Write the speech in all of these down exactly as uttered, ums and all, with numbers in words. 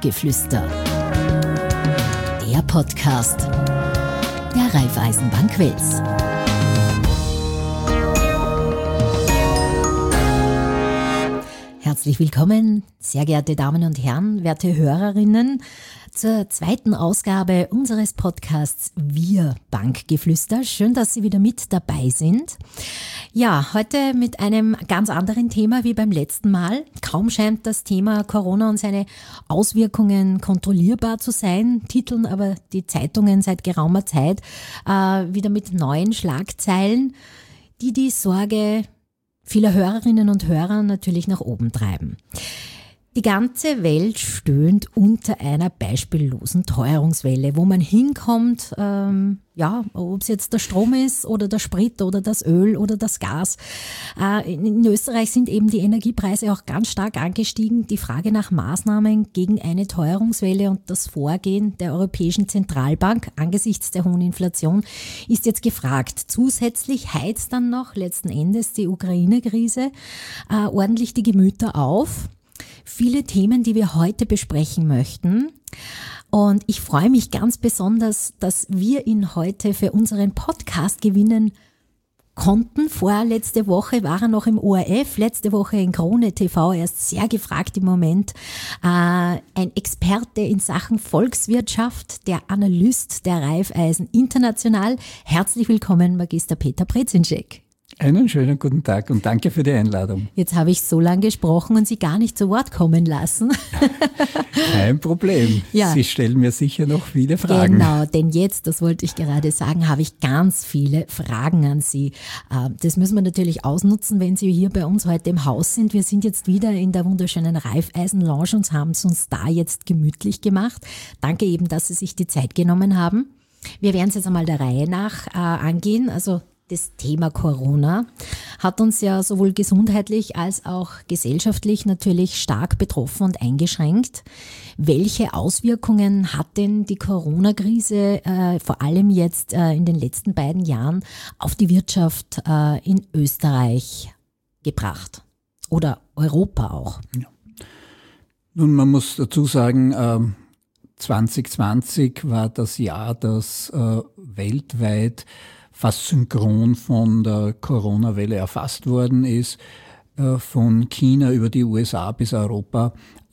Bankgeflüster. Der Podcast der Raiffeisenbank Wels. Herzlich willkommen, sehr geehrte Damen und Herren, werte Hörerinnen, zur zweiten Ausgabe unseres Podcasts Wir Bankgeflüster. Schön, dass Sie wieder mit dabei sind. Ja, heute mit einem ganz anderen Thema wie beim letzten Mal. Kaum scheint das Thema Corona und seine Auswirkungen kontrollierbar zu sein, titeln aber die Zeitungen seit geraumer Zeit äh, wieder mit neuen Schlagzeilen, die die Sorge vieler Hörerinnen und Hörer natürlich nach oben treiben. Die ganze Welt stöhnt unter einer beispiellosen Teuerungswelle, wo man hinkommt, ähm, ja, ob es jetzt der Strom ist oder der Sprit oder das Öl oder das Gas. Äh, in, in Österreich sind eben die Energiepreise auch ganz stark angestiegen. Die Frage nach Maßnahmen gegen eine Teuerungswelle und das Vorgehen der Europäischen Zentralbank angesichts der hohen Inflation ist jetzt gefragt. Zusätzlich heizt dann noch letzten Endes die Ukraine-Krise äh, ordentlich die Gemüter auf. Viele Themen, die wir heute besprechen möchten. Und ich freue mich ganz besonders, dass wir ihn heute für unseren Podcast gewinnen konnten. Vorletzte Woche war er noch im O R F, letzte Woche in Krone T V. Er ist sehr gefragt im Moment. Äh, ein Experte in Sachen Volkswirtschaft, der Analyst der Raiffeisen International. Herzlich willkommen, Magister Peter Brezinschek. Einen schönen guten Tag und danke für die Einladung. Jetzt habe ich so lange gesprochen und Sie gar nicht zu Wort kommen lassen. Kein Problem. Ja. Sie stellen mir sicher noch viele Fragen. Genau, denn jetzt, das wollte ich gerade sagen, habe ich ganz viele Fragen an Sie. Das müssen wir natürlich ausnutzen, wenn Sie hier bei uns heute im Haus sind. Wir sind jetzt wieder in der wunderschönen Raiffeisen-Lounge und haben es uns da jetzt gemütlich gemacht. Danke eben, dass Sie sich die Zeit genommen haben. Wir werden es jetzt einmal der Reihe nach äh, angehen, also das Thema Corona hat uns ja sowohl gesundheitlich als auch gesellschaftlich natürlich stark betroffen und eingeschränkt. Welche Auswirkungen hat denn die Corona-Krise äh, vor allem jetzt äh, in den letzten beiden Jahren auf die Wirtschaft äh, in Österreich gebracht? Oder Europa auch? Ja. Nun, man muss dazu sagen, äh, zwanzig zwanzig war das Jahr, das äh, weltweit fast synchron von der Corona-Welle erfasst worden ist. Von China über die U S A bis Europa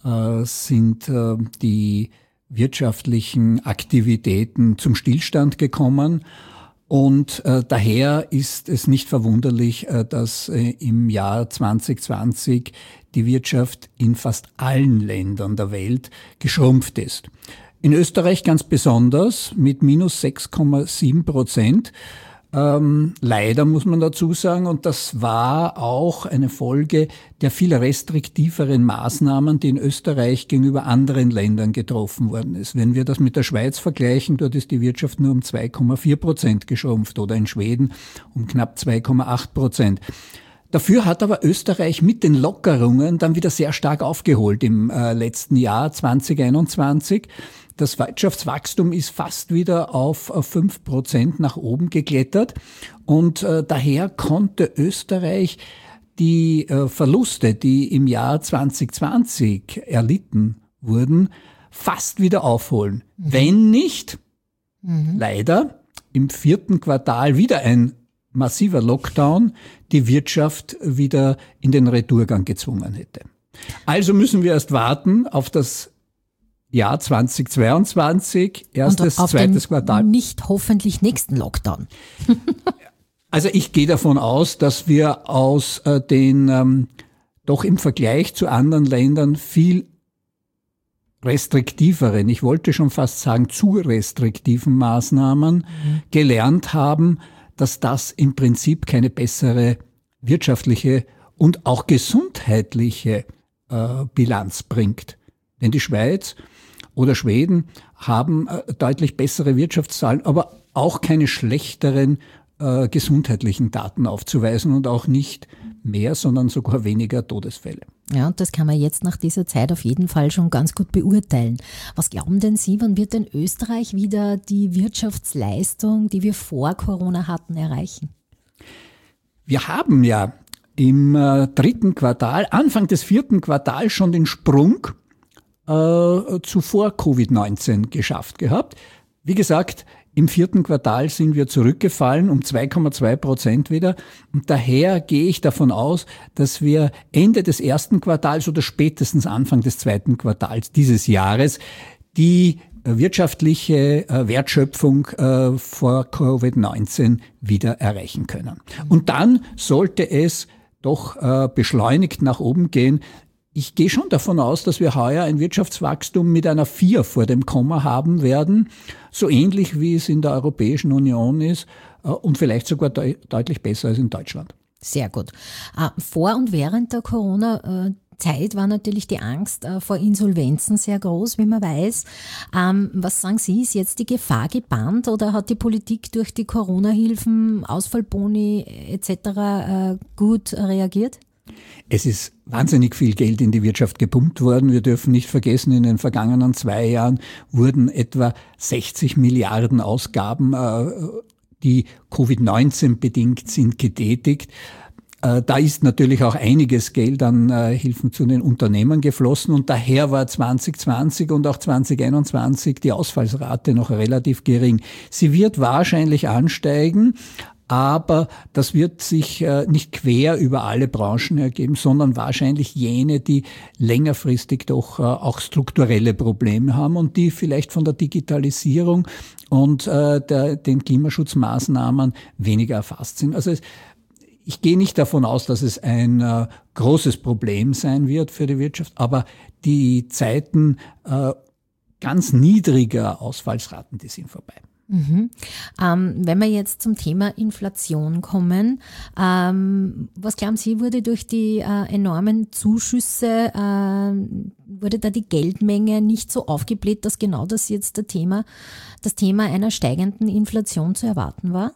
sind die wirtschaftlichen Aktivitäten zum Stillstand gekommen. Und daher ist es nicht verwunderlich, dass im Jahr zwanzig zwanzig die Wirtschaft in fast allen Ländern der Welt geschrumpft ist. In Österreich ganz besonders mit minus sechs Komma sieben Prozent. Ähm, leider muss man dazu sagen, und das war auch eine Folge der viel restriktiveren Maßnahmen, die in Österreich gegenüber anderen Ländern getroffen worden ist. Wenn wir das mit der Schweiz vergleichen, dort ist die Wirtschaft nur um zwei Komma vier Prozent geschrumpft oder in Schweden um knapp zwei Komma acht Prozent. Dafür hat aber Österreich mit den Lockerungen dann wieder sehr stark aufgeholt im äh, letzten Jahr zwanzig einundzwanzig. Das Wirtschaftswachstum ist fast wieder auf fünf Prozent nach oben geklettert und äh, daher konnte Österreich die äh, Verluste, die im Jahr zwanzig zwanzig erlitten wurden, fast wieder aufholen. Mhm. Wenn nicht, mhm. leider im vierten Quartal wieder ein massiver Lockdown die Wirtschaft wieder in den Retourgang gezwungen hätte. Also müssen wir erst warten auf das Jahr zwanzig zweiundzwanzig, erstes, und auf zweites den Quartal. Nicht hoffentlich nächsten Lockdown. Also ich gehe davon aus, dass wir aus äh, den ähm, doch im Vergleich zu anderen Ländern viel restriktiveren, ich wollte schon fast sagen zu restriktiven Maßnahmen mhm. gelernt haben, dass das im Prinzip keine bessere wirtschaftliche und auch gesundheitliche äh, Bilanz bringt. Denn die Schweiz oder Schweden haben äh, deutlich bessere Wirtschaftszahlen, aber auch keine schlechteren äh, gesundheitlichen Daten aufzuweisen und auch nicht mehr, sondern sogar weniger Todesfälle. Ja, und das kann man jetzt nach dieser Zeit auf jeden Fall schon ganz gut beurteilen. Was glauben denn Sie, wann wird denn Österreich wieder die Wirtschaftsleistung, die wir vor Corona hatten, erreichen? Wir haben ja im äh, dritten Quartal, Anfang des vierten Quartals schon den Sprung äh, zuvor Covid neunzehn geschafft gehabt. Wie gesagt, im vierten Quartal sind wir zurückgefallen um zwei Komma zwei Prozent wieder. Und daher gehe ich davon aus, dass wir Ende des ersten Quartals oder spätestens Anfang des zweiten Quartals dieses Jahres die wirtschaftliche Wertschöpfung vor Covid neunzehn wieder erreichen können. Und dann sollte es doch beschleunigt nach oben gehen. Ich gehe schon davon aus, dass wir heuer ein Wirtschaftswachstum mit einer vier vor dem Komma haben werden, so ähnlich wie es in der Europäischen Union ist und vielleicht sogar de- deutlich besser als in Deutschland. Sehr gut. Vor und während der Corona- Zeit war natürlich die Angst äh, vor Insolvenzen sehr groß, wie man weiß. Ähm, was sagen Sie, ist jetzt die Gefahr gebannt oder hat die Politik durch die Corona-Hilfen, Ausfallboni et cetera äh, gut reagiert? Es ist wahnsinnig viel Geld in die Wirtschaft gepumpt worden. Wir dürfen nicht vergessen, in den vergangenen zwei Jahren wurden etwa sechzig Milliarden Ausgaben, äh, die Covid neunzehn bedingt sind, getätigt. Da ist natürlich auch einiges Geld an äh, Hilfen zu den Unternehmen geflossen und daher war zwanzig zwanzig und auch zwanzig einundzwanzig die Ausfallsrate noch relativ gering. Sie wird wahrscheinlich ansteigen, aber das wird sich äh, nicht quer über alle Branchen ergeben, sondern wahrscheinlich jene, die längerfristig doch äh, auch strukturelle Probleme haben und die vielleicht von der Digitalisierung und äh, der, den Klimaschutzmaßnahmen weniger erfasst sind. Also es, Ich gehe nicht davon aus, dass es ein äh, großes Problem sein wird für die Wirtschaft, aber die Zeiten äh, ganz niedriger Ausfallsraten, die sind vorbei. Mhm. Ähm, wenn wir jetzt zum Thema Inflation kommen, ähm, was glauben Sie, wurde durch die äh, enormen Zuschüsse, äh, wurde da die Geldmenge nicht so aufgebläht, dass genau das jetzt das Thema, das Thema einer steigenden Inflation zu erwarten war?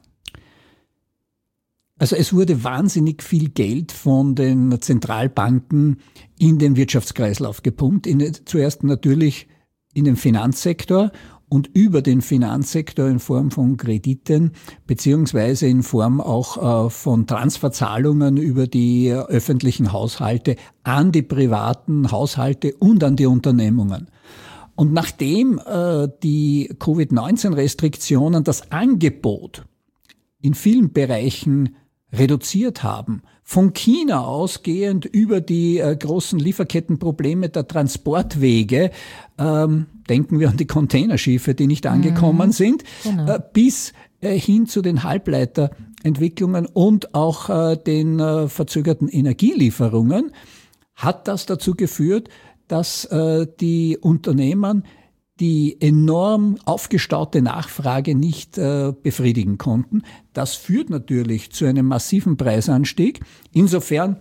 Also es wurde wahnsinnig viel Geld von den Zentralbanken in den Wirtschaftskreislauf gepumpt. In, zuerst natürlich in den Finanzsektor und über den Finanzsektor in Form von Krediten beziehungsweise in Form auch äh, von Transferzahlungen über die äh, öffentlichen Haushalte an die privaten Haushalte und an die Unternehmungen. Und nachdem äh, die Covid neunzehn Restriktionen das Angebot in vielen Bereichen reduziert haben, von China ausgehend über die äh, großen Lieferkettenprobleme der Transportwege, ähm, denken wir an die Containerschiffe, die nicht angekommen mhm. sind, genau. äh, bis äh, hin zu den Halbleiterentwicklungen und auch äh, den äh, verzögerten Energielieferungen, hat das dazu geführt, dass äh, die Unternehmen die enorm aufgestaute Nachfrage nicht äh, befriedigen konnten. Das führt natürlich zu einem massiven Preisanstieg. Insofern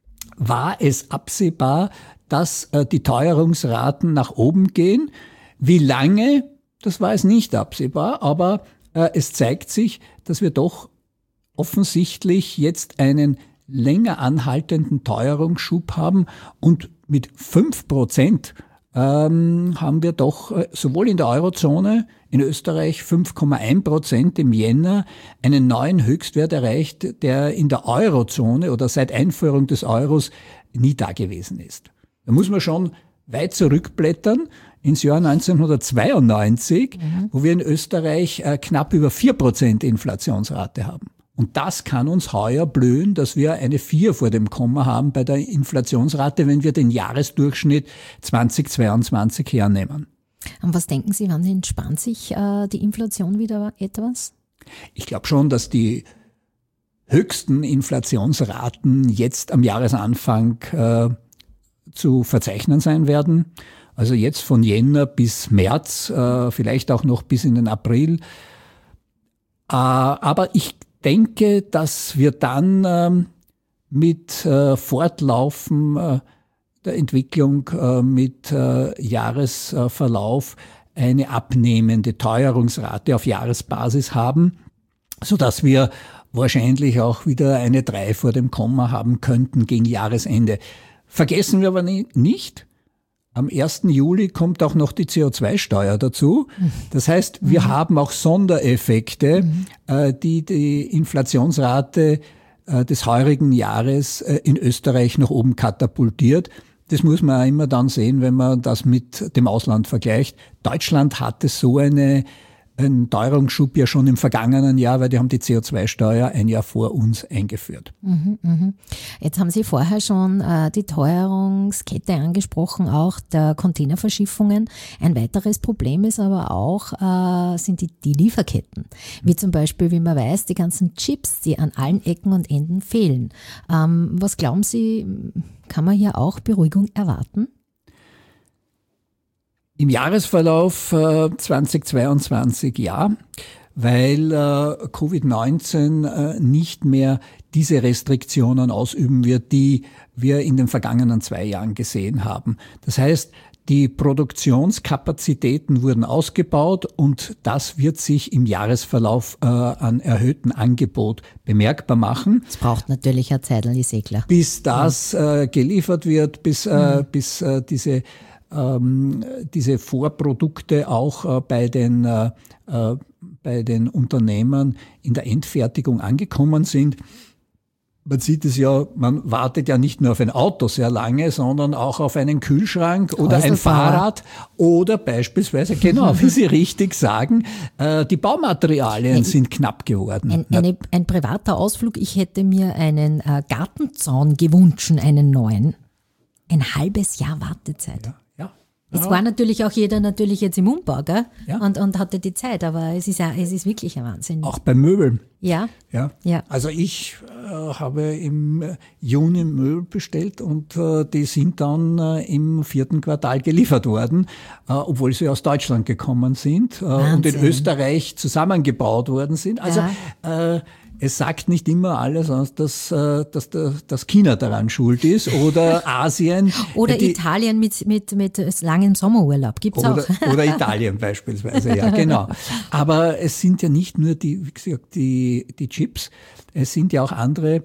war es absehbar, dass äh, die Teuerungsraten nach oben gehen. Wie lange, das war es nicht absehbar, aber äh, es zeigt sich, dass wir doch offensichtlich jetzt einen länger anhaltenden Teuerungsschub haben und mit fünf Prozent Ähm, haben wir doch äh, sowohl in der Eurozone, in Österreich fünf Komma eins Prozent im Jänner, einen neuen Höchstwert erreicht, der in der Eurozone oder seit Einführung des Euros nie dagewesen ist. Da muss man schon weit zurückblättern ins Jahr neunzehnhundertzweiundneunzig, mhm. wo wir in Österreich äh, knapp über vier Prozent Inflationsrate haben. Und das kann uns heuer blühen, dass wir eine vier vor dem Komma haben bei der Inflationsrate, wenn wir den Jahresdurchschnitt zweitausendzweiundzwanzig hernehmen. Und was denken Sie, wann entspannt sich äh, die Inflation wieder etwas? Ich glaube schon, dass die höchsten Inflationsraten jetzt am Jahresanfang äh, zu verzeichnen sein werden. Also jetzt von Jänner bis März, äh, vielleicht auch noch bis in den April. Äh, aber ich denke, dass wir dann ähm, mit äh, Fortlaufen äh, der Entwicklung, äh, mit äh, Jahresverlauf eine abnehmende Teuerungsrate auf Jahresbasis haben, sodass wir wahrscheinlich auch wieder eine drei vor dem Komma haben könnten gegen Jahresende. Vergessen wir aber nicht, am ersten Juli kommt auch noch die C O zwei Steuer dazu. Das heißt, wir mhm. haben auch Sondereffekte, mhm. äh, die die Inflationsrate äh, des heurigen Jahres äh, in Österreich nach oben katapultiert. das muss man auch immer dann sehen, wenn man das mit dem Ausland vergleicht. Deutschland hatte so eine einen Teuerungsschub ja schon im vergangenen Jahr, weil die haben die C O zwei Steuer ein Jahr vor uns eingeführt. Mhm, mhm. Jetzt haben Sie vorher schon äh, die Teuerungskette angesprochen, auch der Containerverschiffungen. Ein weiteres Problem ist aber auch, äh, sind die, die Lieferketten. Wie zum Beispiel, wie man weiß, die ganzen Chips, die an allen Ecken und Enden fehlen. Ähm, was glauben Sie, kann man hier auch Beruhigung erwarten? Im Jahresverlauf äh, zweitausendzweiundzwanzig ja, weil äh, Covid neunzehn äh, nicht mehr diese Restriktionen ausüben wird, die wir in den vergangenen zwei Jahren gesehen haben. Das heißt, die Produktionskapazitäten wurden ausgebaut und das wird sich im Jahresverlauf äh, an erhöhtem Angebot bemerkbar machen. Es braucht natürlich eine Zeit, ist eh klar. Bis das ja. äh, geliefert wird, bis, äh, mhm. bis äh, diese Ähm, diese Vorprodukte auch äh, bei den, äh, äh, bei den Unternehmern in der Endfertigung angekommen sind. Man sieht es ja, man wartet ja nicht nur auf ein Auto sehr lange, sondern auch auf einen Kühlschrank oder ein Fahrrad oder beispielsweise, genau, wie Sie richtig sagen, äh, die Baumaterialien ja, sind knapp geworden. Ein, eine, ein privater Ausflug, ich hätte mir einen äh, Gartenzaun gewünscht, einen neuen. Ein halbes Jahr Wartezeit. Ja. Es war natürlich auch jeder natürlich jetzt im Umbau, gell? Ja. Und, und hatte die Zeit, aber es ist, ja, es ist wirklich ein Wahnsinn. Auch bei Möbeln. Ja. Ja. ja. Also ich äh, habe im Juni Möbel bestellt und äh, die sind dann äh, im vierten Quartal geliefert worden, äh, obwohl sie aus Deutschland gekommen sind äh, und in Österreich zusammengebaut worden sind. Also ja. äh, es sagt nicht immer alles aus, dass, dass, dass China daran schuld ist oder Asien. Oder die, Italien mit, mit, mit langem Sommerurlaub, gibt's oder, auch. Oder Italien beispielsweise, ja, genau. Aber es sind ja nicht nur die, wie gesagt, die, die Chips, es sind ja auch andere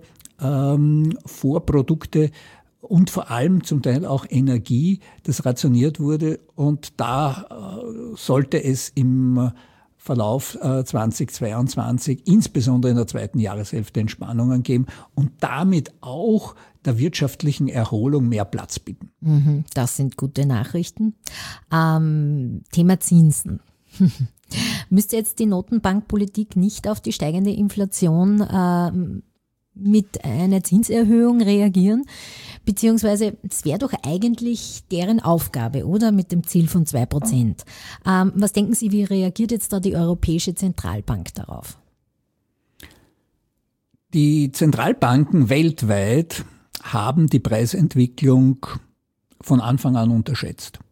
ähm, Vorprodukte und vor allem zum Teil auch Energie, das rationiert wurde und da äh, sollte es im Verlauf äh, zweitausendzweiundzwanzig, insbesondere in der zweiten Jahreshälfte, Entspannungen geben und damit auch der wirtschaftlichen Erholung mehr Platz bieten. Das sind gute Nachrichten. Ähm, Thema Zinsen. Müsste jetzt die Notenbankpolitik nicht auf die steigende Inflation äh, mit einer Zinserhöhung reagieren? Beziehungsweise, es wäre doch eigentlich deren Aufgabe, oder? Mit dem Ziel von zwei Prozent. Ähm, was denken Sie, wie reagiert jetzt da die Europäische Zentralbank darauf? Die Zentralbanken weltweit haben die Preisentwicklung von Anfang an unterschätzt.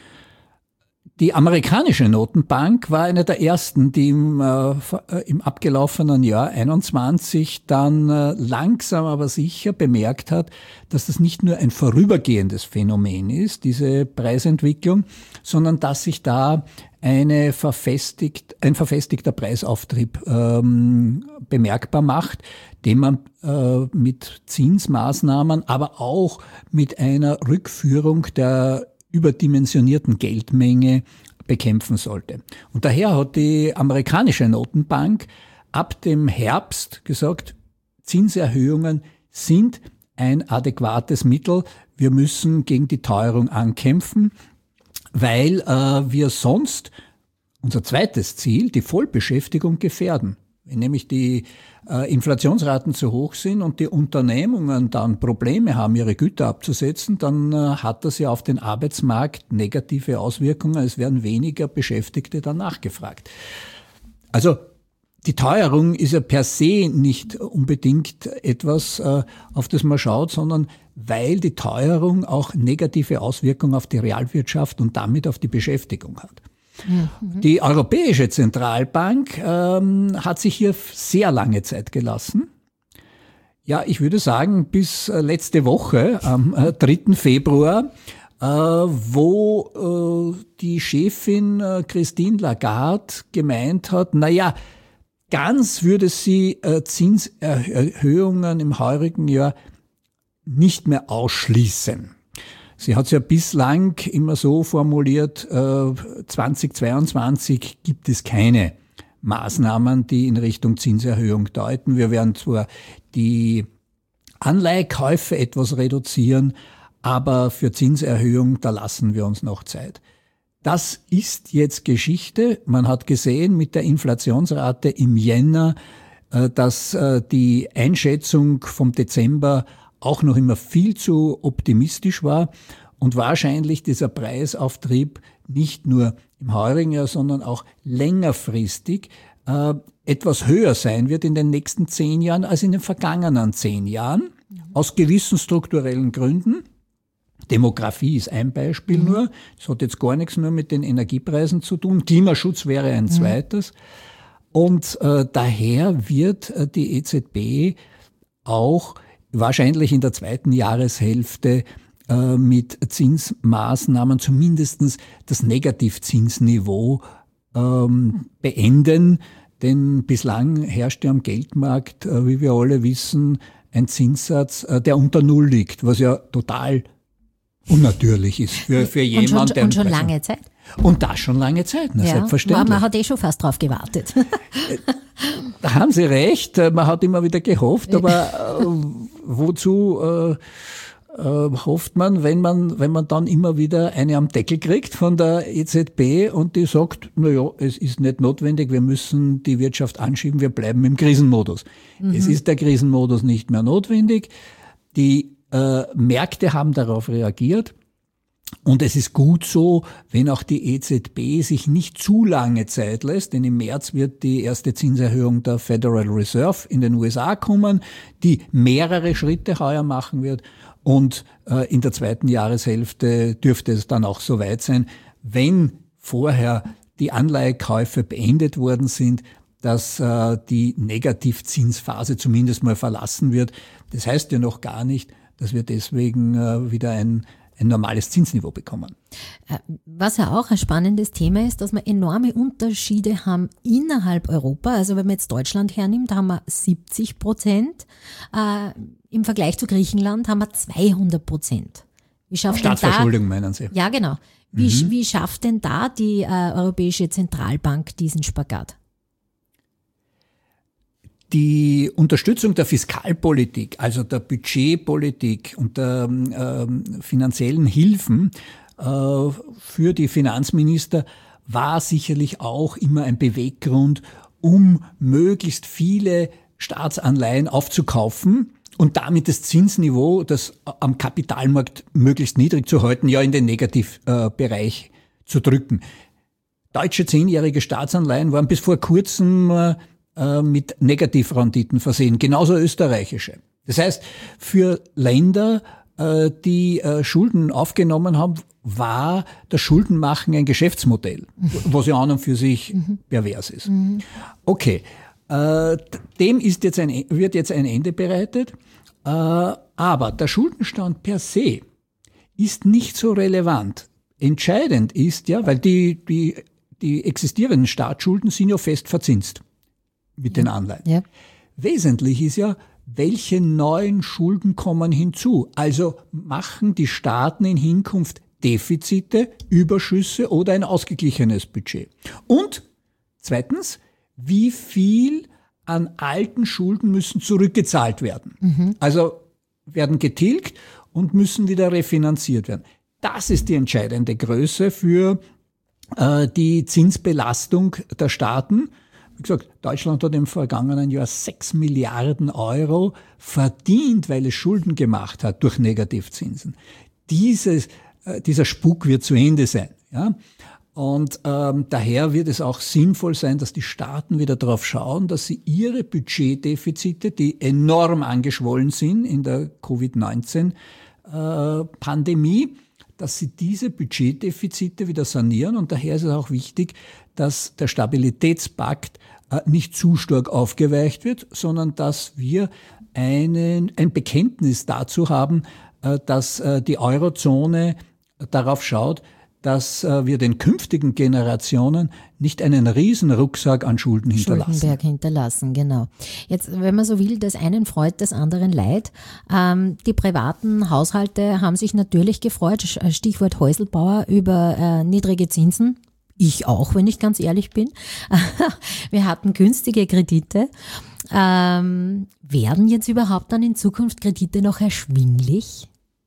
Die amerikanische Notenbank war eine der ersten, die im, äh, im abgelaufenen Jahr einundzwanzig dann äh, langsam aber sicher bemerkt hat, dass das nicht nur ein vorübergehendes Phänomen ist, diese Preisentwicklung, sondern dass sich da eine verfestigt, ein verfestigter Preisauftrieb ähm, bemerkbar macht, den man äh, mit Zinsmaßnahmen, aber auch mit einer Rückführung der überdimensionierten Geldmenge bekämpfen sollte. Und daher hat die amerikanische Notenbank ab dem Herbst gesagt, Zinserhöhungen sind ein adäquates Mittel. Wir müssen gegen die Teuerung ankämpfen, weil äh, wir sonst unser zweites Ziel, die Vollbeschäftigung, gefährden. Wenn nämlich die äh, Inflationsraten zu hoch sind und die Unternehmungen dann Probleme haben, ihre Güter abzusetzen, dann äh, hat das ja auf den Arbeitsmarkt negative Auswirkungen. Es werden weniger Beschäftigte dann nachgefragt. Also die Teuerung ist ja per se nicht unbedingt etwas, äh, auf das man schaut, sondern weil die Teuerung auch negative Auswirkungen auf die Realwirtschaft und damit auf die Beschäftigung hat. Mhm. Die Europäische Zentralbank ähm, hat sich hier sehr lange Zeit gelassen. Ja, ich würde sagen, bis äh, letzte Woche, am äh, dritten Februar, äh, wo äh, die Chefin äh, Christine Lagarde gemeint hat, na ja, ganz würde sie äh, Zinserhöhungen im heurigen Jahr nicht mehr ausschließen. Sie hat es ja bislang immer so formuliert, äh, zweitausendzweiundzwanzig gibt es keine Maßnahmen, die in Richtung Zinserhöhung deuten. Wir werden zwar die Anleihekäufe etwas reduzieren, aber für Zinserhöhung, da lassen wir uns noch Zeit. Das ist jetzt Geschichte. Man hat gesehen mit der Inflationsrate im Jänner, dass die Einschätzung vom Dezember auch noch immer viel zu optimistisch war und wahrscheinlich dieser Preisauftrieb nicht nur im heurigen Jahr, sondern auch längerfristig äh, etwas höher sein wird in den nächsten zehn Jahren als in den vergangenen zehn Jahren, aus gewissen strukturellen Gründen. Demografie ist ein Beispiel mhm. nur. Das hat jetzt gar nichts nur mit den Energiepreisen zu tun. Klimaschutz wäre ein mhm. zweites. Und äh, daher wird äh, die E Z B auch wahrscheinlich in der zweiten Jahreshälfte äh, mit Zinsmaßnahmen zumindest das Negativzinsniveau ähm, beenden. Denn bislang herrscht ja am Geldmarkt, äh, wie wir alle wissen, ein Zinssatz, äh, der unter Null liegt, was ja total unnatürlich ist für, für jemanden, und schon, der... Und schon lange Zeit. Und das schon lange Zeit, na, ja, selbstverständlich. Man hat eh schon fast drauf gewartet. Da haben Sie recht, man hat immer wieder gehofft, aber äh, wozu äh, äh, hofft man, wenn man, wenn man dann immer wieder eine am Deckel kriegt von der E Z B und die sagt, na ja, es ist nicht notwendig, wir müssen die Wirtschaft anschieben, wir bleiben im Krisenmodus. Mhm. Es ist der Krisenmodus nicht mehr notwendig. Die äh, Märkte haben darauf reagiert. Und es ist gut so, wenn auch die E Z B sich nicht zu lange Zeit lässt, denn im März wird die erste Zinserhöhung der Federal Reserve in den U S A kommen, die mehrere Schritte heuer machen wird. Und äh, in der zweiten Jahreshälfte dürfte es dann auch soweit sein, wenn vorher die Anleihekäufe beendet worden sind, dass äh, die Negativzinsphase zumindest mal verlassen wird. Das heißt ja noch gar nicht, dass wir deswegen äh, wieder ein ein normales Zinsniveau bekommen. Was ja auch ein spannendes Thema ist, dass wir enorme Unterschiede haben innerhalb Europa. Also wenn man jetzt Deutschland hernimmt, haben wir siebzig Prozent. Äh, im Vergleich zu Griechenland haben wir zweihundert Prozent. Wie schafft Staatsverschuldung da, meinen Sie? Ja, genau. Wie, mhm. wie schafft denn da die äh, Europäische Zentralbank diesen Spagat? Die Unterstützung der Fiskalpolitik, also der Budgetpolitik und der äh, finanziellen Hilfen äh, für die Finanzminister war sicherlich auch immer ein Beweggrund, um möglichst viele Staatsanleihen aufzukaufen und damit das Zinsniveau, das am Kapitalmarkt möglichst niedrig zu halten, ja in den Negativbereich äh, zu drücken. Deutsche zehnjährige Staatsanleihen waren bis vor kurzem äh, mit Negativrenditen versehen, genauso österreichische. Das heißt, für Länder, die Schulden aufgenommen haben, war das Schuldenmachen ein Geschäftsmodell, was ja an und für sich mhm. pervers ist. Mhm. Okay, dem ist jetzt ein, wird jetzt ein Ende bereitet, aber der Schuldenstand per se ist nicht so relevant. Entscheidend ist ja, weil die, die, die existierenden Staatsschulden sind ja fest verzinst mit den Anleihen. Ja. Wesentlich ist ja, welche neuen Schulden kommen hinzu. Also machen die Staaten in Hinkunft Defizite, Überschüsse oder ein ausgeglichenes Budget. Und zweitens, wie viel an alten Schulden müssen zurückgezahlt werden. Mhm. Also werden getilgt und müssen wieder refinanziert werden. Das ist die entscheidende Größe für äh, die Zinsbelastung der Staaten. Wie gesagt, Deutschland hat im vergangenen Jahr sechs Milliarden Euro verdient, weil es Schulden gemacht hat durch Negativzinsen. Dieses, äh, dieser Spuk wird zu Ende sein. Ja? Und ähm, daher wird es auch sinnvoll sein, dass die Staaten wieder darauf schauen, dass sie ihre Budgetdefizite, die enorm angeschwollen sind in der Covid neunzehn Pandemie, dass sie diese Budgetdefizite wieder sanieren. Und daher ist es auch wichtig, dass der Stabilitätspakt äh, nicht zu stark aufgeweicht wird, sondern dass wir einen, ein Bekenntnis dazu haben, äh, dass äh, die Eurozone darauf schaut, dass äh, wir den künftigen Generationen nicht einen riesen Rucksack an Schulden hinterlassen. Schuldenberg hinterlassen, genau. Jetzt, wenn man so will, das einen freut, das anderen leid. Ähm, die privaten Haushalte haben sich natürlich gefreut, Stichwort Häuselbauer, über äh, niedrige Zinsen. Ich auch, wenn ich ganz ehrlich bin. Wir hatten günstige Kredite. Ähm, werden jetzt überhaupt dann in Zukunft Kredite noch erschwinglich?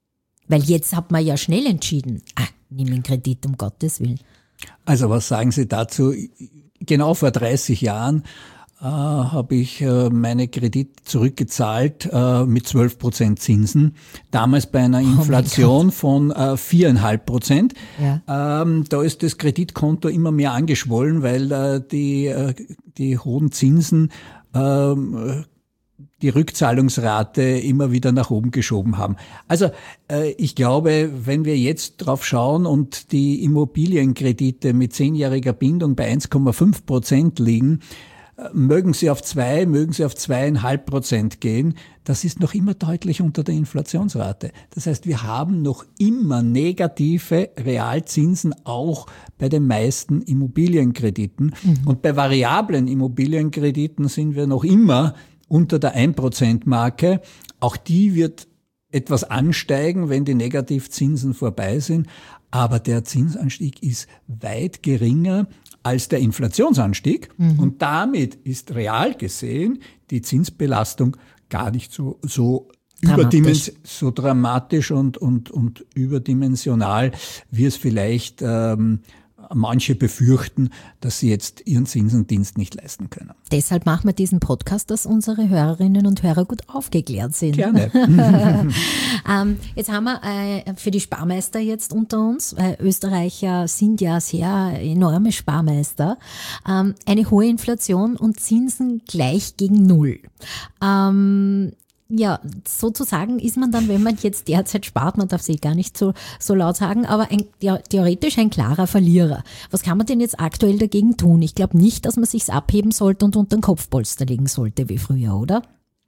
Weil jetzt hat man ja schnell entschieden, ah, nimm einen Kredit, um Gottes Willen. Also was sagen Sie dazu? Genau vor dreißig Jahren äh, habe ich äh, meine Kredite zurückgezahlt äh, mit zwölf Prozent Zinsen. Damals bei einer Inflation oh von äh, vier Komma fünf Prozent. Ja. Ähm, da ist das Kreditkonto immer mehr angeschwollen, weil äh, die, äh, die hohen Zinsen äh, die Rückzahlungsrate immer wieder nach oben geschoben haben. Also äh, ich glaube, wenn wir jetzt drauf schauen und die Immobilienkredite mit zehnjähriger Bindung bei eins Komma fünf Prozent liegen, äh, mögen sie auf zwei, mögen sie auf zweieinhalb Prozent gehen, das ist noch immer deutlich unter der Inflationsrate. Das heißt, wir haben noch immer negative Realzinsen auch bei den meisten Immobilienkrediten. Mhm. Und bei variablen Immobilienkrediten sind wir noch immer unter der ein Prozent Marke. Auch die wird etwas ansteigen, wenn die Negativzinsen vorbei sind. Aber der Zinsanstieg ist weit geringer als der Inflationsanstieg. Mhm. Und damit ist real gesehen die Zinsbelastung gar nicht so, so dramatisch, so dramatisch und, und, und überdimensional, wie es vielleicht ähm, manche befürchten, dass sie jetzt ihren Zinsendienst nicht leisten können. Deshalb machen wir diesen Podcast, dass unsere Hörerinnen und Hörer gut aufgeklärt sind. Gerne. ähm, jetzt haben wir äh, für die Sparmeister jetzt unter uns, weil Österreicher sind ja sehr enorme Sparmeister, ähm, eine hohe Inflation und Zinsen gleich gegen Null. Ähm, Ja, sozusagen ist man dann, wenn man jetzt derzeit spart, man darf es eh gar nicht so, so laut sagen, aber ein, theoretisch ein klarer Verlierer. Was kann man denn jetzt aktuell dagegen tun? Ich glaube nicht, dass man sich's abheben sollte und unter den Kopfpolster legen sollte wie früher, oder?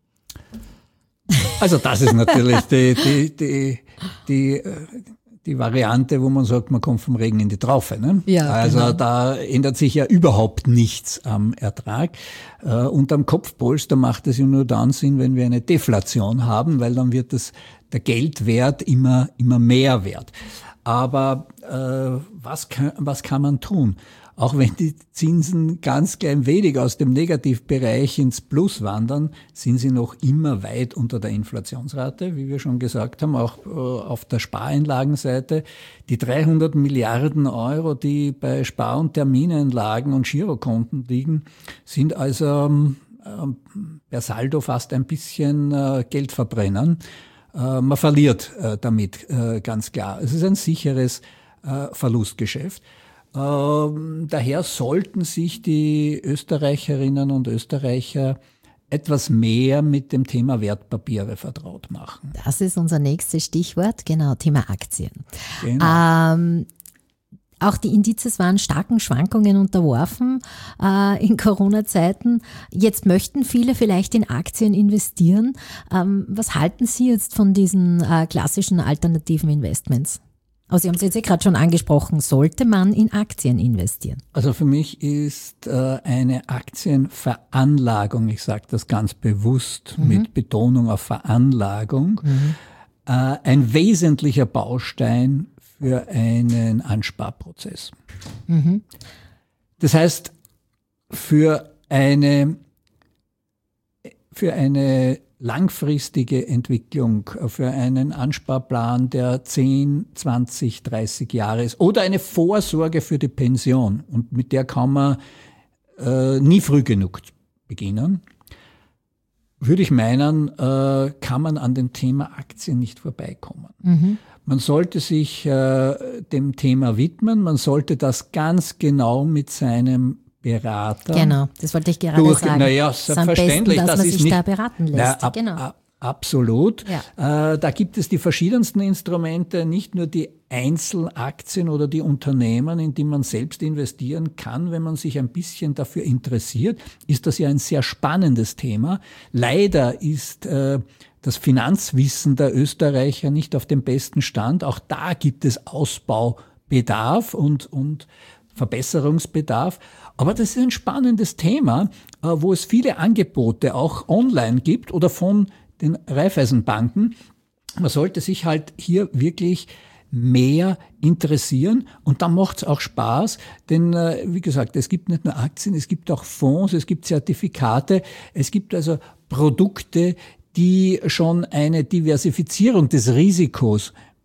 Also das ist natürlich die, die, die, die, die Variante, wo man sagt, man kommt vom Regen in die Traufe. Ne? Ja, also genau. Da ändert sich ja überhaupt nichts am Ertrag. Äh, und am Kopfpolster macht es ja nur dann Sinn, wenn wir eine Deflation haben, weil dann wird das, der Geldwert immer, immer mehr wert. Aber äh, was kann, was kann man tun? Auch wenn die Zinsen ganz klein wenig aus dem Negativbereich ins Plus wandern, sind sie noch immer weit unter der Inflationsrate, wie wir schon gesagt haben, auch äh, auf der Spareinlagenseite. Die dreihundert Milliarden Euro, die bei Spar- und Termineinlagen und Girokonten liegen, sind also äh, per Saldo fast ein bisschen äh, Geld verbrennen. Äh, man verliert äh, damit äh, ganz klar. Es ist ein sicheres äh, Verlustgeschäft. Ähm, daher sollten sich die Österreicherinnen und Österreicher etwas mehr mit dem Thema Wertpapiere vertraut machen. Das ist unser nächstes Stichwort, genau, Thema Aktien. Genau. Ähm, auch die Indizes waren starken Schwankungen unterworfen äh, in Corona-Zeiten. Jetzt möchten viele vielleicht in Aktien investieren. Ähm, was halten Sie jetzt von diesen äh, klassischen alternativen Investments? Also Sie haben es jetzt ja gerade schon angesprochen, sollte man in Aktien investieren? Also für mich ist äh, eine Aktienveranlagung, ich sage das ganz bewusst mhm. mit Betonung auf Veranlagung, mhm. äh, ein wesentlicher Baustein für einen Ansparprozess. Mhm. Das heißt, für eine, für eine langfristige Entwicklung, für einen Ansparplan, der zehn, zwanzig, dreißig Jahre ist oder eine Vorsorge für die Pension, und mit der kann man äh, nie früh genug beginnen, würde ich meinen, äh, kann man an dem Thema Aktien nicht vorbeikommen. Mhm. Man sollte sich äh, dem Thema widmen, man sollte das ganz genau mit seinem Berater. Genau, das wollte ich gerade durch, sagen. Naja, selbstverständlich. Besten, dass das man ist sich nicht, da beraten lässt. Na, ab, genau. ab, absolut. Ja. Äh, da gibt es die verschiedensten Instrumente, nicht nur die Einzelaktien oder die Unternehmen, in die man selbst investieren kann. Wenn man sich ein bisschen dafür interessiert, ist das ja ein sehr spannendes Thema. Leider ist äh, das Finanzwissen der Österreicher nicht auf dem besten Stand. Auch da gibt es Ausbaubedarf und, und Verbesserungsbedarf. Aber das ist ein spannendes Thema, wo es viele Angebote auch online gibt oder von den Raiffeisenbanken. Man sollte sich halt hier wirklich mehr interessieren, und dann macht es auch Spaß, denn wie gesagt, es gibt nicht nur Aktien, es gibt auch Fonds, es gibt Zertifikate, es gibt also Produkte, die schon eine Diversifizierung des Risikos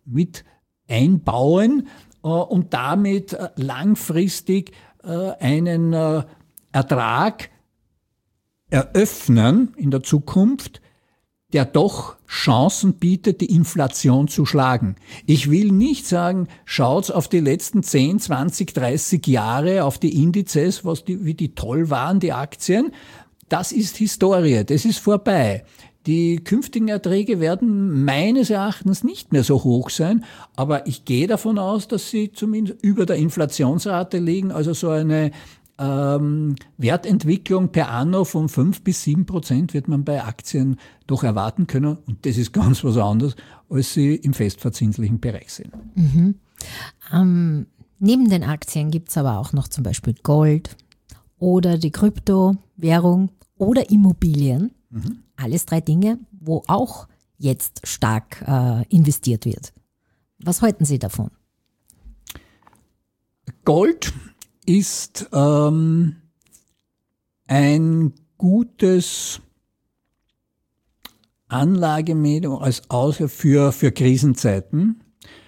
mit einbauen äh, und damit äh, langfristig äh, einen äh, Ertrag eröffnen in der Zukunft, der doch Chancen bietet, die Inflation zu schlagen. Ich will nicht sagen, schaut auf die letzten zehn, zwanzig, dreißig Jahre, auf die Indizes, was die, wie die toll waren, die Aktien. Das ist Historie, das ist vorbei. Die künftigen Erträge werden meines Erachtens nicht mehr so hoch sein, aber ich gehe davon aus, dass sie zumindest über der Inflationsrate liegen, also so eine Ähm, Wertentwicklung per anno von fünf bis sieben Prozent wird man bei Aktien doch erwarten können. Und das ist ganz was anderes, als sie im festverzinslichen Bereich sind. Mhm. Ähm, neben den Aktien gibt es aber auch noch zum Beispiel Gold oder die Kryptowährung oder Immobilien. Mhm. Alles drei Dinge, wo auch jetzt stark äh, investiert wird. Was halten Sie davon? Gold ist ähm, ein gutes Anlagemedium als Aushilfe für, für Krisenzeiten,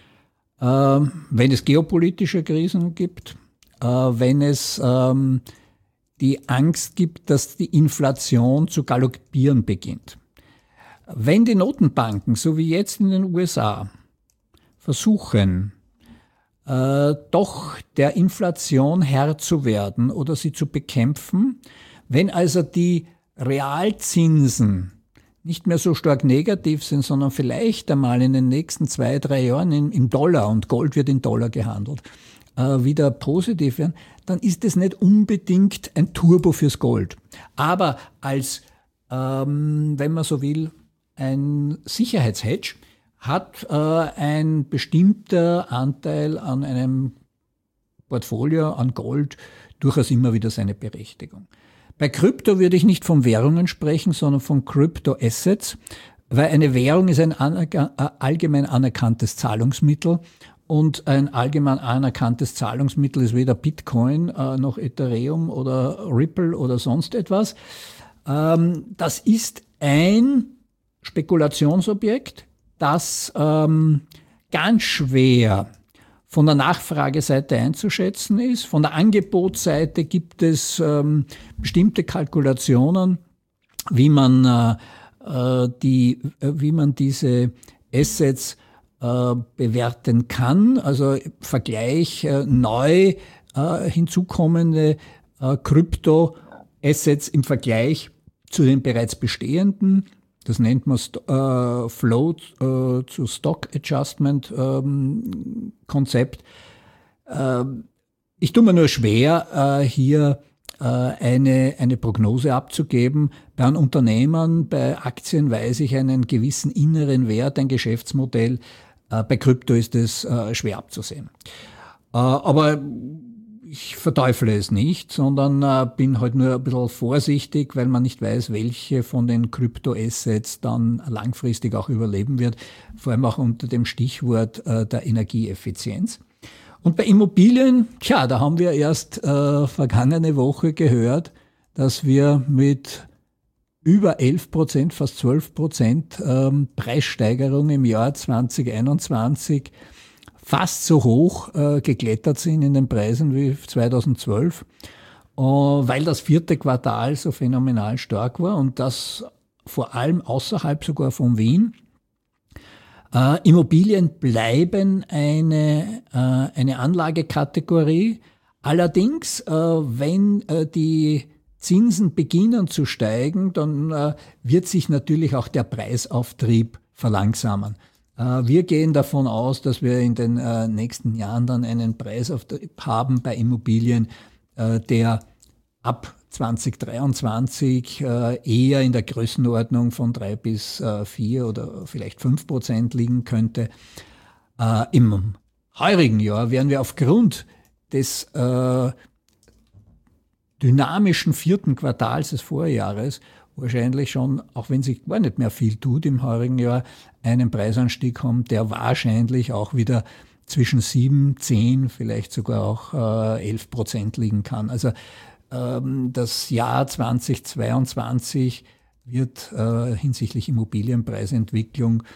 ähm, wenn es geopolitische Krisen gibt, äh, wenn es ähm, die Angst gibt, dass die Inflation zu galoppieren beginnt. Wenn die Notenbanken, so wie jetzt in den U S A, versuchen, Äh, doch der Inflation Herr zu werden oder sie zu bekämpfen. Wenn also die Realzinsen nicht mehr so stark negativ sind, sondern vielleicht einmal in den nächsten zwei, drei Jahren in, im Dollar, und Gold wird in Dollar gehandelt, äh, wieder positiv werden, dann ist es nicht unbedingt ein Turbo fürs Gold. Aber als, ähm, wenn man so will, ein Sicherheitshedge, hat äh, ein bestimmter Anteil an einem Portfolio an Gold durchaus immer wieder seine Berechtigung. Bei Krypto würde ich nicht von Währungen sprechen, sondern von Crypto-Assets, weil eine Währung ist ein anerka- allgemein anerkanntes Zahlungsmittel und ein allgemein anerkanntes Zahlungsmittel ist weder Bitcoin äh, noch Ethereum oder Ripple oder sonst etwas. Ähm, das ist ein Spekulationsobjekt, das ähm, ganz schwer von der Nachfrageseite einzuschätzen ist. Von der Angebotsseite gibt es ähm, bestimmte Kalkulationen, wie man, äh, die, wie man diese Assets äh, bewerten kann. Also Vergleich äh, neu äh, hinzukommende äh, Krypto-Assets im Vergleich zu den bereits bestehenden. Das nennt man äh, Float äh, zu Stock Adjustment ähm, Konzept. Äh, ich tue mir nur schwer, äh, hier äh, eine, eine Prognose abzugeben. Bei einem Unternehmen, bei Aktien weiß ich einen gewissen inneren Wert, ein Geschäftsmodell. Äh, bei Krypto ist es äh, schwer abzusehen. Äh, aber ich verteufle es nicht, sondern äh, bin halt nur ein bisschen vorsichtig, weil man nicht weiß, welche von den Krypto-Assets dann langfristig auch überleben wird, vor allem auch unter dem Stichwort äh, der Energieeffizienz. Und bei Immobilien, tja, da haben wir erst äh, vergangene Woche gehört, dass wir mit über elf Prozent, fast zwölf Prozent ähm, Preissteigerung im Jahr zwanzig einundzwanzig fast so hoch äh, geklettert sind in den Preisen wie zweitausendzwölf, äh, weil das vierte Quartal so phänomenal stark war und das vor allem außerhalb sogar von Wien. Äh, Immobilien bleiben eine, äh, eine Anlagekategorie. Allerdings, äh, wenn äh, die Zinsen beginnen zu steigen, dann äh, wird sich natürlich auch der Preisauftrieb verlangsamen. Wir gehen davon aus, dass wir in den äh, nächsten Jahren dann einen Preisauftrieb haben bei Immobilien, äh, der ab zwanzig dreiundzwanzig äh, eher in der Größenordnung von drei bis vier oder vielleicht fünf Prozent liegen könnte. Äh, Im heurigen Jahr werden wir aufgrund des äh, dynamischen vierten Quartals des Vorjahres wahrscheinlich schon, auch wenn sich gar nicht mehr viel tut im heurigen Jahr, einen Preisanstieg haben, der wahrscheinlich auch wieder zwischen sieben, zehn, vielleicht sogar auch äh, elf Prozent liegen kann. Also ähm, das Jahr zweitausendzweiundzwanzig wird äh, hinsichtlich Immobilienpreisentwicklung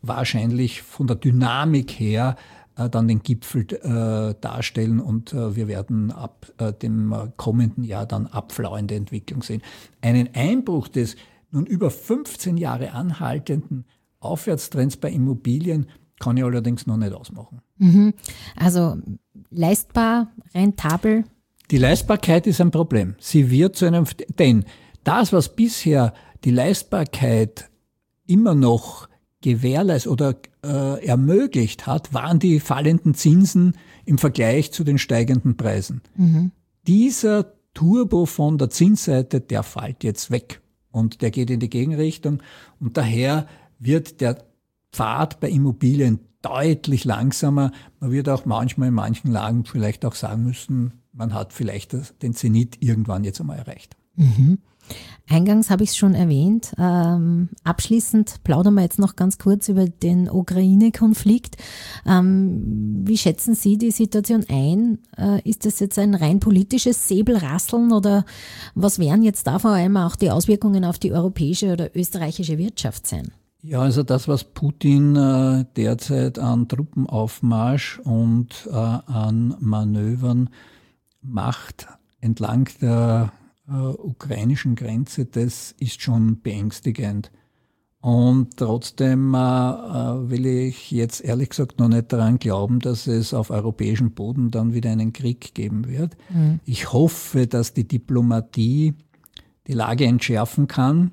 wahrscheinlich von der Dynamik her äh, dann den Gipfel äh, darstellen und äh, wir werden ab äh, dem kommenden Jahr dann abflauende Entwicklung sehen. Einen Einbruch des nun über fünfzehn Jahre anhaltenden Aufwärtstrends bei Immobilien kann ich allerdings noch nicht ausmachen. Mhm. Also leistbar, rentabel? Die Leistbarkeit ist ein Problem. Sie wird zu einem, denn das, was bisher die Leistbarkeit immer noch gewährleistet oder äh, ermöglicht hat, waren die fallenden Zinsen im Vergleich zu den steigenden Preisen. Mhm. Dieser Turbo von der Zinsseite, der fällt jetzt weg und der geht in die Gegenrichtung und daher wird der Pfad bei Immobilien deutlich langsamer. Man wird auch manchmal in manchen Lagen vielleicht auch sagen müssen, man hat vielleicht den Zenit irgendwann jetzt einmal erreicht. Mhm. Eingangs habe ich es schon erwähnt. Ähm, abschließend plaudern wir jetzt noch ganz kurz über den Ukraine-Konflikt. Ähm, wie schätzen Sie die Situation ein? Äh, ist das jetzt ein rein politisches Säbelrasseln oder was werden jetzt da vor allem auch die Auswirkungen auf die europäische oder österreichische Wirtschaft sein? Ja, also das, was Putin äh, derzeit an Truppenaufmarsch und äh, an Manövern macht entlang der äh, ukrainischen Grenze, das ist schon beängstigend. Und trotzdem äh, will ich jetzt ehrlich gesagt noch nicht daran glauben, dass es auf europäischem Boden dann wieder einen Krieg geben wird. Mhm. Ich hoffe, dass die Diplomatie die Lage entschärfen kann.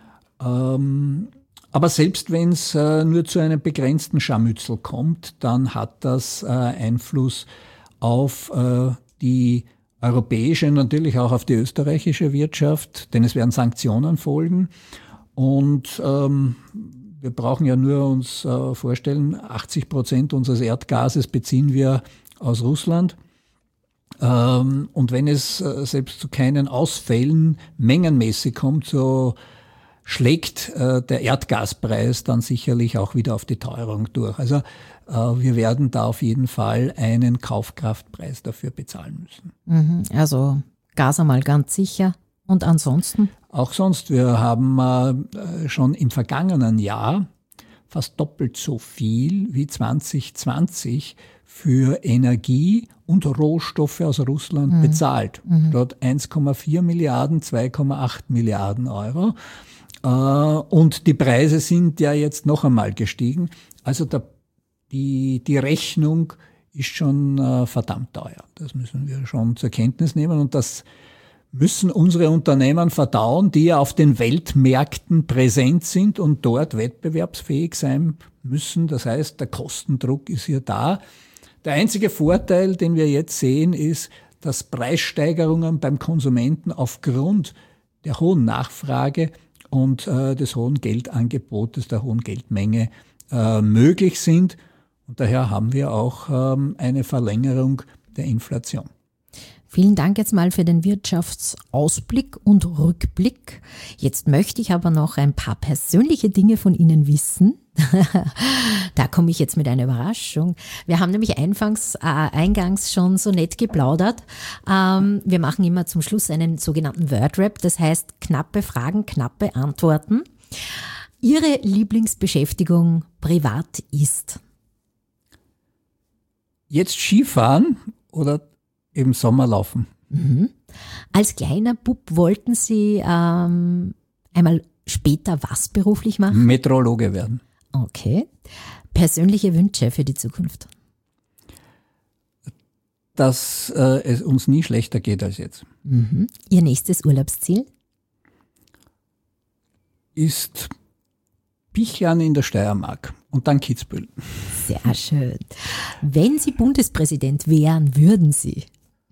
Ähm, Aber selbst wenn es äh, nur zu einem begrenzten Scharmützel kommt, dann hat das äh, Einfluss auf äh, die europäische und natürlich auch auf die österreichische Wirtschaft, denn es werden Sanktionen folgen. Und ähm, wir brauchen ja nur uns äh, vorstellen, achtzig Prozent unseres Erdgases beziehen wir aus Russland. Ähm, und wenn es äh, selbst zu keinen Ausfällen mengenmäßig kommt, so schlägt äh, der Erdgaspreis dann sicherlich auch wieder auf die Teuerung durch. Also äh, wir werden da auf jeden Fall einen Kaufkraftpreis dafür bezahlen müssen. Mhm, also Gas einmal ganz sicher. Und ansonsten? Auch sonst. Wir haben äh, schon im vergangenen Jahr fast doppelt so viel wie zwanzig zwanzig für Energie und Rohstoffe aus Russland mhm. bezahlt. Mhm. Dort eins Komma vier Milliarden, zwei Komma acht Milliarden Euro. Und die Preise sind ja jetzt noch einmal gestiegen. Also der, die, die Rechnung ist schon äh, verdammt teuer. Das müssen wir schon zur Kenntnis nehmen. Und das müssen unsere Unternehmen verdauen, die ja auf den Weltmärkten präsent sind und dort wettbewerbsfähig sein müssen. Das heißt, der Kostendruck ist hier da. Der einzige Vorteil, den wir jetzt sehen, ist, dass Preissteigerungen beim Konsumenten aufgrund der hohen Nachfrage und äh, des hohen Geldangebotes, der hohen Geldmenge äh, möglich sind. Und daher haben wir auch ähm, eine Verlängerung der Inflation. Vielen Dank jetzt mal für den Wirtschaftsausblick und Rückblick. Jetzt möchte ich aber noch ein paar persönliche Dinge von Ihnen wissen. Da komme ich jetzt mit einer Überraschung. Wir haben nämlich einfangs, äh, eingangs schon so nett geplaudert. Ähm, wir machen immer zum Schluss einen sogenannten Wordrap, das heißt knappe Fragen, knappe Antworten. Ihre Lieblingsbeschäftigung privat ist? Jetzt Skifahren oder im Sommer laufen. Mhm. Als kleiner Bub wollten Sie ähm, einmal später was beruflich machen? Meteorologe werden. Okay. Persönliche Wünsche für die Zukunft? Dass äh, es uns nie schlechter geht als jetzt. Mhm. Ihr nächstes Urlaubsziel? Ist Pichern in der Steiermark und dann Kitzbühel. Sehr schön. Wenn Sie Bundespräsident wären, würden Sie?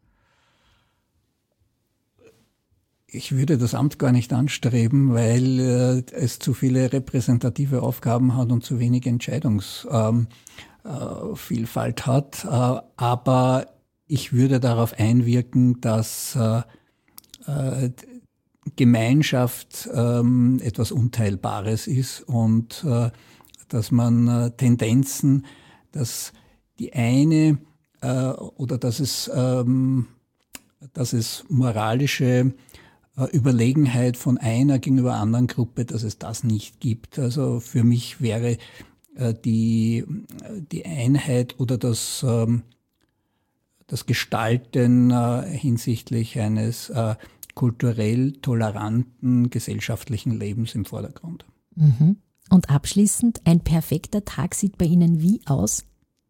Ich würde das Amt gar nicht anstreben, weil äh, es zu viele repräsentative Aufgaben hat und zu wenig Entscheidungsvielfalt ähm, äh, hat. Äh, aber ich würde darauf einwirken, dass äh, äh, Gemeinschaft ähm, etwas Unteilbares ist und äh, dass man äh, Tendenzen, dass die eine äh, oder dass es, ähm, dass es moralische Überlegenheit von einer gegenüber anderen Gruppe, dass es das nicht gibt. Also für mich wäre die, die Einheit oder das, das Gestalten hinsichtlich eines kulturell toleranten gesellschaftlichen Lebens im Vordergrund. Mhm. Und abschließend, ein perfekter Tag sieht bei Ihnen wie aus?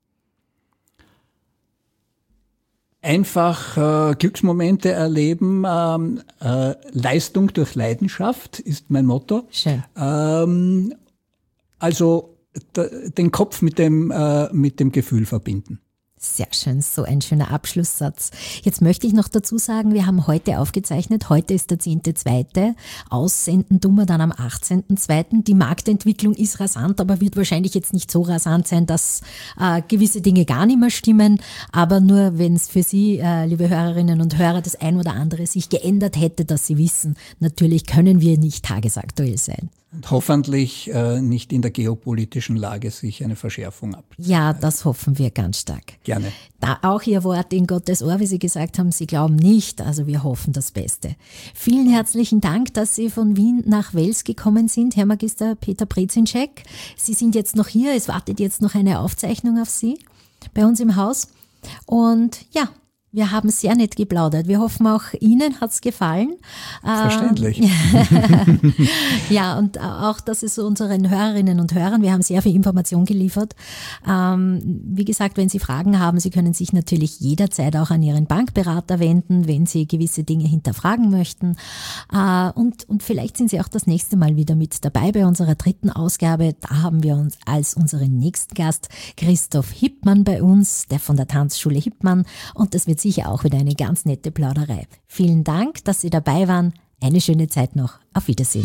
Einfach äh, Glücksmomente erleben, ähm, äh, Leistung durch Leidenschaft ist mein Motto. Schön. Ähm, also d- den Kopf mit dem, äh, mit dem Gefühl verbinden. Sehr schön, so ein schöner Abschlusssatz. Jetzt möchte ich noch dazu sagen, wir haben heute aufgezeichnet, heute ist der zehnte zweite Aussenden tun wir dann am achtzehnten zweiten Die Marktentwicklung ist rasant, aber wird wahrscheinlich jetzt nicht so rasant sein, dass äh, gewisse Dinge gar nicht mehr stimmen. Aber nur wenn es für Sie, äh, liebe Hörerinnen und Hörer, das ein oder andere sich geändert hätte, dass Sie wissen, natürlich können wir nicht tagesaktuell sein. Und hoffentlich äh, nicht in der geopolitischen Lage sich eine Verschärfung ab. Ja, das hoffen wir ganz stark. Gerne. Da auch Ihr Wort in Gottes Ohr, wie Sie gesagt haben, Sie glauben nicht, also wir hoffen das Beste. Vielen herzlichen Dank, dass Sie von Wien nach Wels gekommen sind, Herr Magister Peter Brezinschek. Sie sind jetzt noch hier, es wartet jetzt noch eine Aufzeichnung auf Sie bei uns im Haus. Und ja, wir haben sehr nett geplaudert. Wir hoffen, auch Ihnen hat's gefallen. Verständlich. Ja, und auch, dass es unseren Hörerinnen und Hörern, wir haben sehr viel Information geliefert. Ähm, wie gesagt, wenn Sie Fragen haben, Sie können sich natürlich jederzeit auch an Ihren Bankberater wenden, wenn Sie gewisse Dinge hinterfragen möchten. Äh, und, und vielleicht sind Sie auch das nächste Mal wieder mit dabei bei unserer dritten Ausgabe. Da haben wir uns als unseren nächsten Gast Christoph Hippmann bei uns, der von der Tanzschule Hippmann. Und das wird sicher auch wieder eine ganz nette Plauderei. Vielen Dank, dass Sie dabei waren. Eine schöne Zeit noch. Auf Wiedersehen.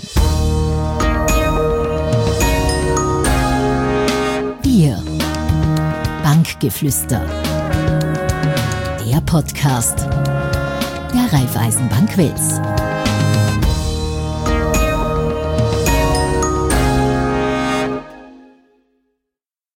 Wir. Bankgeflüster. Der Podcast der Raiffeisenbank Wels.